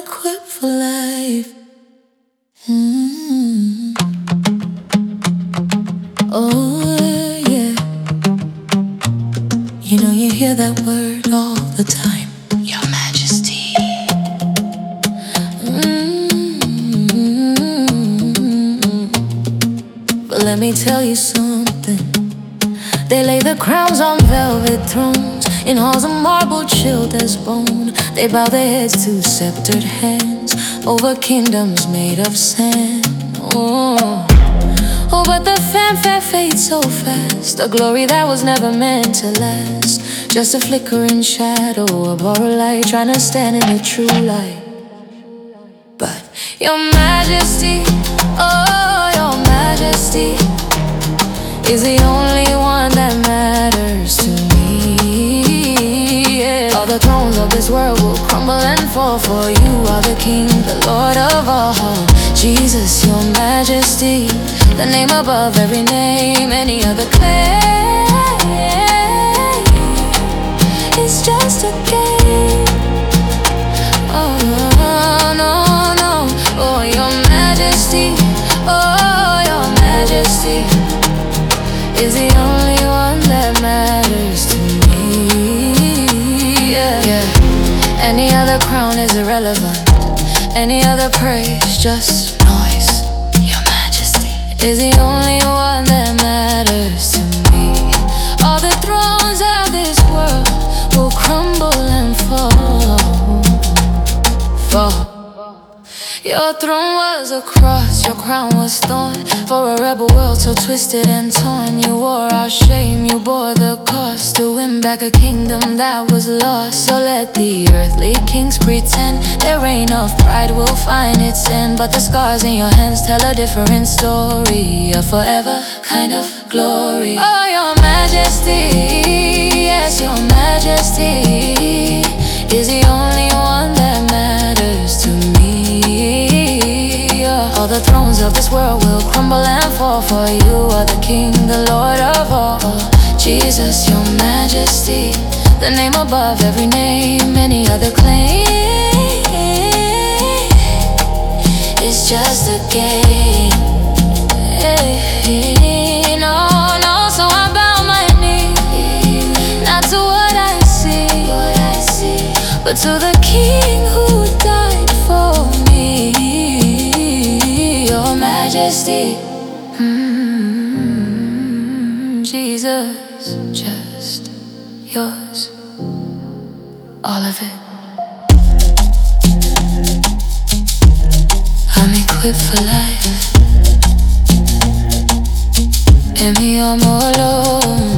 equipped for life. Mm. Oh yeah, you know you hear that word all the time, Your Majesty. But let me tell you something. They lay the crowns on velvet thrones, in halls of marble chilled as bone. They bow their heads to sceptered hands over kingdoms made of sand. Oh, but the fanfare fades so fast, a glory that was never meant to last. Just a flickering shadow, a borrowed light, trying to stand in the true light. But Your Majesty, oh, Your Majesty is the only one that matters to me, yeah. All the thrones of this world will crumble and fall, for you are the King, the Lord of all. Jesus, Your Majesty, the name above every name. Any other claim is just a game. Oh, no, no. Oh, Your Majesty, oh, Your Majesty is the only one that matters to me, yeah. Any other crown is irrelevant, any other praise just noise. Your Majesty is the only one that matters to me. All the thrones of this world will crumble and fall. Your throne was a cross, your crown was thorn, for a rebel world so twisted and torn. You wore our shame, you bore the cost, to win back a kingdom that was lost. So let the earthly kings pretend their reign of pride will find its end, but the scars in your hands tell a different story, a forever kind of glory. Oh, Your Majesty, yes, Your Majesty is the only one that matters to me. All the thrones of this world will crumble and fall, for you are the King, the Lord of all. Jesus, Your Majesty, the name above every name. Any other claim is just a game. No, no, so I bow my knee, not to what I see, but to the King who died for me. Your Majesty, Jesus, just yours, all of it. I'm equipped for life, and me, I'm all alone.